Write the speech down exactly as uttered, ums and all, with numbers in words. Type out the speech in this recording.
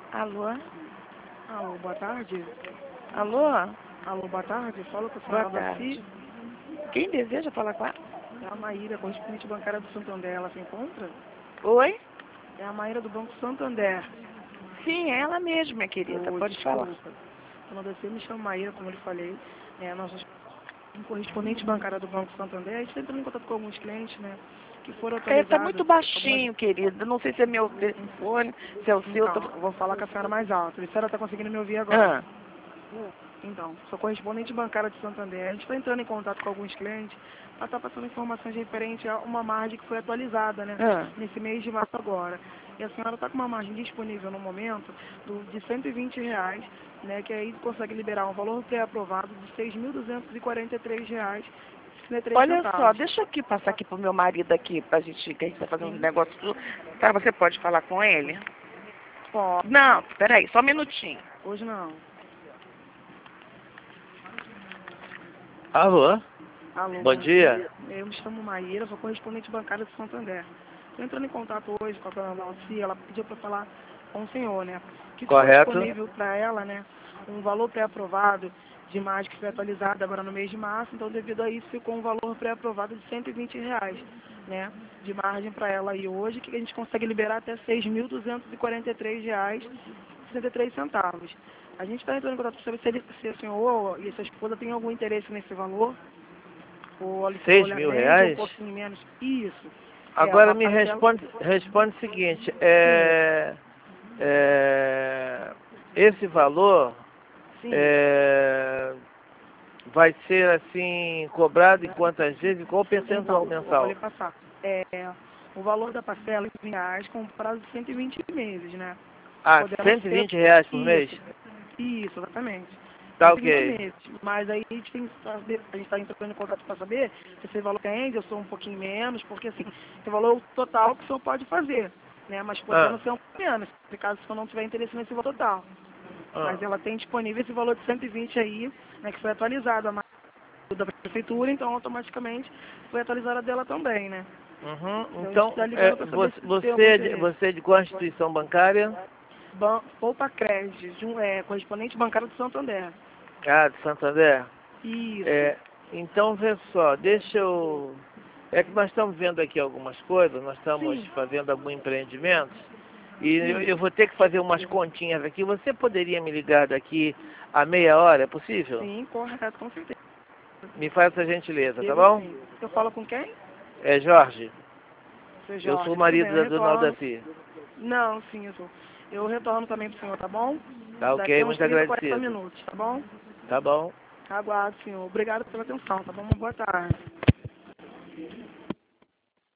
Alô? Alô, boa tarde. Alô? Alô, boa tarde. Fala com a Boa senhora tarde. Daci. Quem deseja falar com ela? É a Maíra, correspondente bancária do Santander. Ela se encontra? Oi? É a Maíra do Banco Santander. Sim, é ela mesma, minha querida. Oi, Pode falar. desculpa. Dona Daci, eu me chamo Maíra, como eu lhe falei. É, nós somos um correspondente bancária do Banco Santander. A gente está entrando em contato com alguns clientes, né? Que foram É, tá atualizados. muito Algumas... baixinho, querida. Não sei se é meu telefone, se é o seu. Tá... Então, eu vou falar com a senhora mais alto. A senhora está conseguindo me ouvir agora? Ah, Então, sou correspondente bancária de Santander. A gente está entrando em contato com alguns clientes para estar passando informações referentes a uma margem que foi atualizada, né? ah. Nesse mês de março agora. E a senhora está com uma margem disponível no momento do, de cento e vinte reais, né? Que aí consegue liberar um valor pré-aprovado de seis mil duzentos e quarenta e três reais e sessenta e três Olha só, centavos. deixa eu aqui passar aqui pro meu marido aqui, pra gente, que a gente tá fazendo um Sim. negócio. Tá, você pode falar com ele? Ó, Não, peraí, só um minutinho. hoje não. Alô? Alô, Bom bom dia. dia. Eu me chamo Maíra, sou correspondente bancária de Santander. Estou entrando em contato hoje com a dona Dalci, ela pediu para falar com o senhor, né? Que ficou Correto? disponível para ela, né? Um valor pré-aprovado de imagem que foi atualizado agora no mês de março, então devido a isso ficou um valor pré-aprovado de cento e vinte reais, né? De margem para ela aí hoje, que a gente consegue liberar até seis mil duzentos e quarenta e três reais e sessenta e três centavos. A gente está entrando em contato para saber se, ele, se o senhor e sua esposa têm algum interesse nesse valor, ou olha, Seis mil olhamente, um reais? pouquinho menos. Isso. É, Agora uma me parcela. responde, responde o seguinte, Sim, é, é, esse valor sim. é, vai ser assim cobrado em quantas vezes? Qual o percentual Então, vou lhe mensal? passar. É, o valor da parcela em reais com prazo de cento e vinte meses, né? Ah, Podendo cento e ser. vinte reais por mês? Isso, isso, exatamente. Tá cento e vinte ok. meses. Mas aí a gente tem que saber, a gente está entrando em contato para saber se esse valor rende, eu sou um pouquinho menos, porque assim, esse valor é o total que o senhor pode fazer, né? Mas podendo Ah, ser um pouco menos, se caso o senhor não tiver interesse nesse valor total. ah, Mas ela tem disponível esse valor de cento e vinte aí, né, que foi atualizado a marca da prefeitura, então automaticamente foi atualizada a dela também, né? uhum. Então a gente Então, está é, ligando para saber você, se tem você, algum é de- interesse. você é de qual instituição bancária? Ban Poupa Crédito, de um, é, correspondente bancário do Santander. Ah, de Santander? Isso. É, então, vê só, deixa eu... É que nós estamos vendo aqui algumas coisas, nós estamos Sim, fazendo alguns empreendimentos, e eu, sim, eu vou ter que fazer umas continhas aqui. Você poderia me ligar daqui a meia hora, é possível? sim, correto, com certeza. Me faz essa gentileza, tá Ligo bom? sim. Eu falo com quem? É Jorge, Seu eu sou o Jorge, tudo bem, marido eu da dona retorno. Aldaci. Não, sim, eu sou. Eu retorno também pro senhor, tá bom? Tá Daqui ok, a uns muito trinta, quarenta agradecido. minutos, tá bom? Tá bom? Aguardo, senhor. Obrigado pela atenção, tá bom? Uma boa tarde.